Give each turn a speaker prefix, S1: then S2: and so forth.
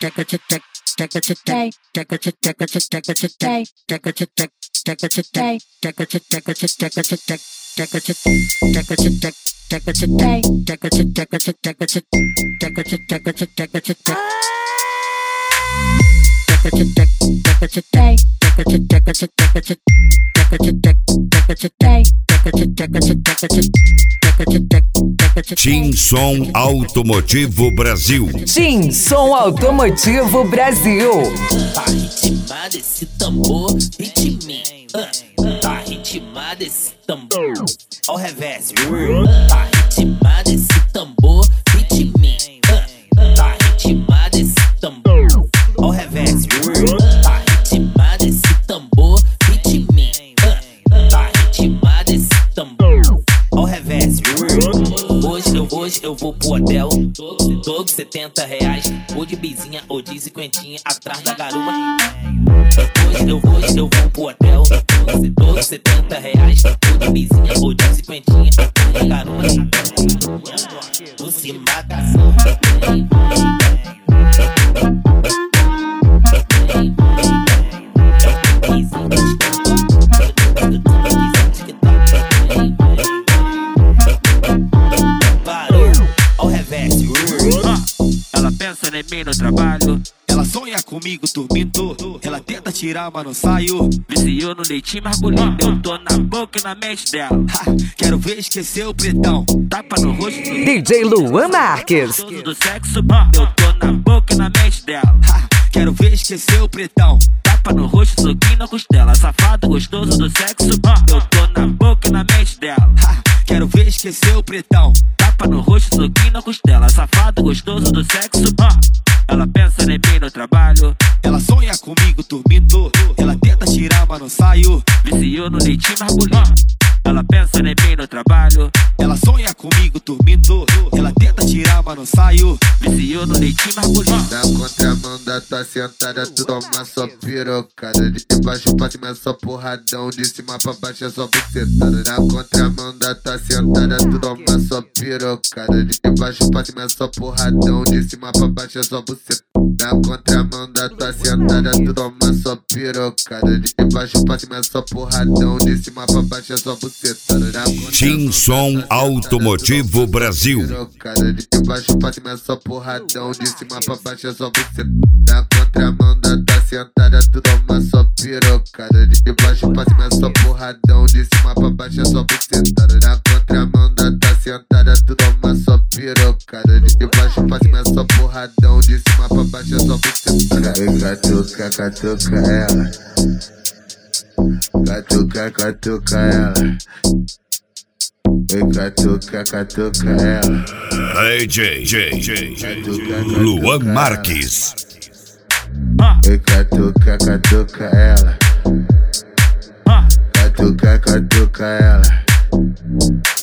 S1: Tim Som Automotivo Brasil.
S2: Tim Som Automotivo Brasil.
S3: Tá ritmado esse tambor, ritme. Tá ritmado esse tambor. Ao revés, tá ritmado esse tambor, ritme. Tá ritmado esse tambor. Ao revés, tá ritmado esse tambor, ritme. Tá ritmado esse tambor. Ao revés, hoje eu vou pro hotel. Tô com 70 reais, ou de bizinha ou de cinquentinha atrás da garupa. Hoje eu vou pro hotel. Tô com 70 reais, ou de bizinha ou de cinquentinha atrás da garupa. Tu se mata Ela pensa em mim no trabalho, ela sonha comigo dormindo. Ela tenta tirar, mas não saio. Viciou no leitinho margulhinho, eu tô na boca e na mente dela. Quero ver esquecer o pretão, tapa no rosto do
S2: DJ Luan Marques.
S3: do sexo, eu tô na boca e na mente dela. Quero ver esquecer o pretão, tapa no rosto, soquinho na costela. Safado gostoso do sexo, eu tô na boca e na mente dela. Quero ver esquecer o pretão, tapa no rosto, soquinho na costela. Safado gostoso do sexo, ela pensa em mim no trabalho, ela sonha comigo dormindo. Ela tenta tirar, mas não saio. Viciou no leitinho margulhinho. Ela pensa em mim no trabalho, ela sonha comigo dormindo. Ela tenta tirar, mas não saio. Viciou no leitinho margulhinho.
S4: Na contramão da tua sentada, tu toma só pirocada. De baixo pra cima é só porradão, de cima pra baixo é só bucetada. Na contramão da tua sentada, tu toma só pirocada. De baixo pra cima é só porradão, de cima pra baixo é só bucetada. Na contramão da tua sentada, tu toma só pirocada. De baixo pra cima é só porradão, de cima pra baixo é só bucetada.
S1: Tim Som Automotivo Brasil.
S4: De baixo pra cima é só porradão, de cima pra baixo é só bucetada. Na contramão da tua sentada, tu toma só pirocada. De baixo pra cima é só porradão, de cima pra baixo é só bucetada. Na contramão da tua sentada, tu toma só pirocada. De baixo pra cima é só porradão, de cima pra baixo é só bucetada. Catuca, catuca ela. Catuca, catuca ela. Catuca, catuca ela.
S1: DJ Luan Marques.
S4: Catuca, catuca ela. Catuca, catuca ela.